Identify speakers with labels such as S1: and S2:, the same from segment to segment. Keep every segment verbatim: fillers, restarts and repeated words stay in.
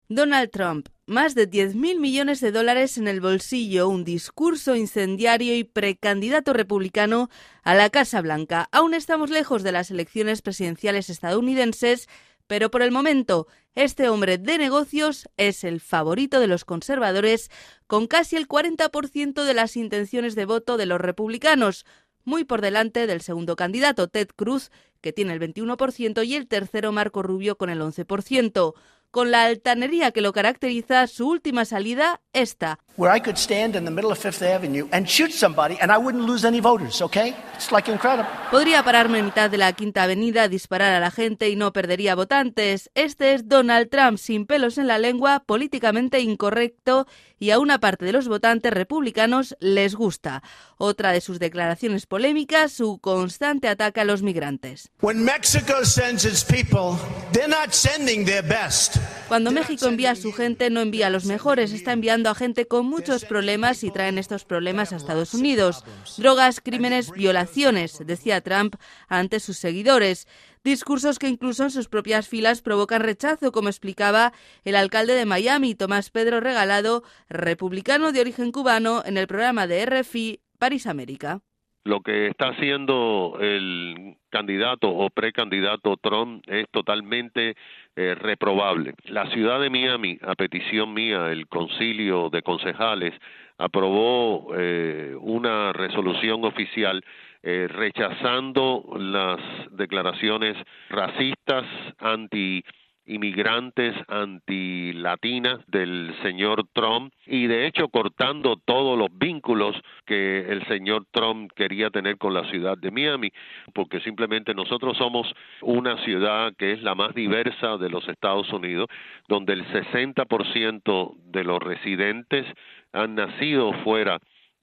S1: Donald Trump, más de diez mil millones de dólares en el bolsillo, un discurso incendiario y precandidato republicano a la Casa Blanca. Aún estamos lejos de las elecciones presidenciales estadounidenses, pero por el momento este hombre de negocios es el favorito de los conservadores, con casi el cuarenta por ciento de las intenciones de voto de los republicanos, muy por delante del segundo candidato, Ted Cruz, que tiene el veintiuno por ciento, y el tercero, Marco Rubio, con el once por ciento. Con la altanería que lo caracteriza, su última salida, esta.
S2: Where I could stand in the middle of Fifth Avenue and shoot somebody and I wouldn't lose any voters, okay? It's like incredible.
S1: Podría pararme en mitad de la Quinta Avenida, disparar a la gente y no perdería votantes. Este es Donald Trump, sin pelos en la lengua, políticamente incorrecto, y a una parte de los votantes republicanos les gusta. Otra de sus declaraciones polémicas, su constante ataque a los migrantes.
S3: When Mexico sends its people, they're not sending their best.
S1: Cuando México envía a su gente, no envía a los mejores, está enviando a gente con muchos problemas y traen estos problemas a Estados Unidos. Drogas, crímenes, violaciones, decía Trump ante sus seguidores. Discursos que incluso en sus propias filas provocan rechazo, como explicaba el alcalde de Miami, Tomás Pedro Regalado, republicano de origen cubano, en el programa de R F I París América.
S4: Lo que está haciendo el candidato o precandidato Trump es totalmente eh, reprobable. La ciudad de Miami, a petición mía, el concilio de concejales, aprobó eh, una resolución oficial eh, rechazando las declaraciones racistas, anti inmigrantes, antilatinas del señor Trump, y de hecho cortando todos los vínculos que el señor Trump quería tener con la ciudad de Miami, porque simplemente nosotros somos una ciudad que es la más diversa de los Estados Unidos, donde el sesenta por ciento de los residentes han nacido fuera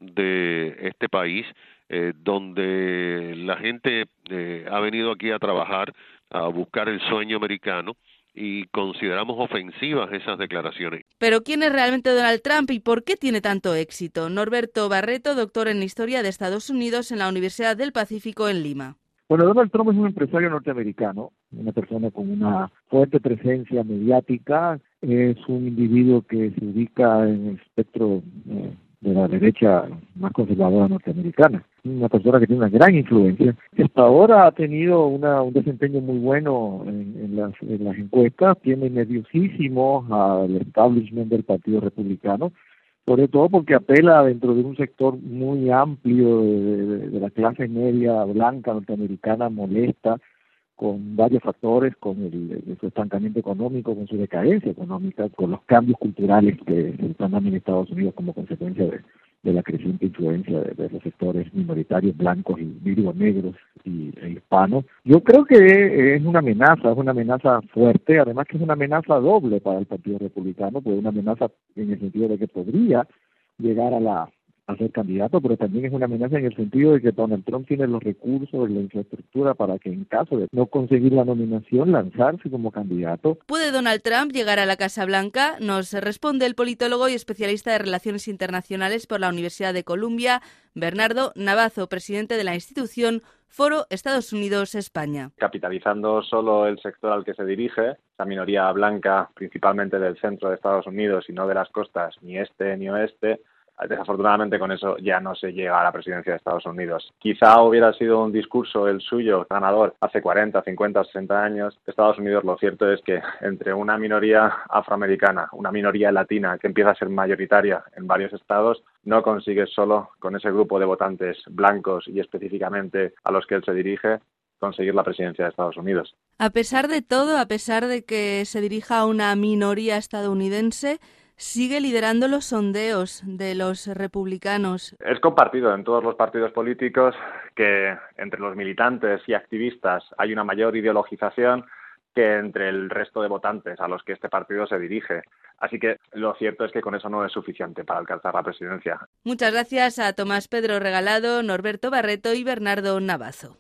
S4: de este país, eh, donde la gente eh, ha venido aquí a trabajar, a buscar el sueño americano, y consideramos ofensivas esas declaraciones.
S1: Pero ¿quién es realmente Donald Trump y por qué tiene tanto éxito? Norberto Barreto, doctor en Historia de Estados Unidos en la Universidad del Pacífico en Lima.
S5: Bueno, Donald Trump es un empresario norteamericano, una persona con una fuerte presencia mediática, es un individuo que se ubica en el espectro eh, de la derecha más conservadora norteamericana, una persona que tiene una gran influencia, que hasta ahora ha tenido una, un desempeño muy bueno en, en, las, en las encuestas, tiene nerviosísimo al establishment del Partido Republicano, sobre todo porque apela dentro de un sector muy amplio de, de, de la clase media blanca norteamericana, molesta con varios factores, con el, el, su estancamiento económico, con su decadencia económica, con los cambios culturales que se están dando en Estados Unidos como consecuencia de, de la creciente influencia de, de los sectores minoritarios blancos y digo, negros y, e hispanos. Yo creo que es una amenaza, es una amenaza fuerte, además que es una amenaza doble para el Partido Republicano, pues una amenaza en el sentido de que podría llegar a la a ser candidato, pero también es una amenaza en el sentido de que Donald Trump tiene los recursos, la infraestructura para que en caso de no conseguir la nominación, lanzarse como candidato.
S1: ¿Puede Donald Trump llegar a la Casa Blanca? Nos responde el politólogo y especialista de Relaciones Internacionales por la Universidad de Columbia, Bernardo Navazo, presidente de la institución Foro Estados Unidos-España.
S6: Capitalizando solo el sector al que se dirige, la minoría blanca principalmente del centro de Estados Unidos y no de las costas ni este ni oeste, desafortunadamente con eso ya no se llega a la presidencia de Estados Unidos. Quizá hubiera sido un discurso el suyo ganador hace cuarenta, cincuenta, sesenta años. Estados Unidos, lo cierto es que entre una minoría afroamericana, una minoría latina que empieza a ser mayoritaria en varios estados, no consigue solo con ese grupo de votantes blancos y específicamente a los que él se dirige conseguir la presidencia de Estados Unidos.
S1: A pesar de todo, a pesar de que se dirija a una minoría estadounidense, sigue liderando los sondeos de los republicanos.
S6: Es compartido en todos los partidos políticos que entre los militantes y activistas hay una mayor ideologización que entre el resto de votantes a los que este partido se dirige. Así que lo cierto es que con eso no es suficiente para alcanzar la presidencia.
S1: Muchas gracias a Tomás Pedro Regalado, Norberto Barreto y Bernardo Navazo.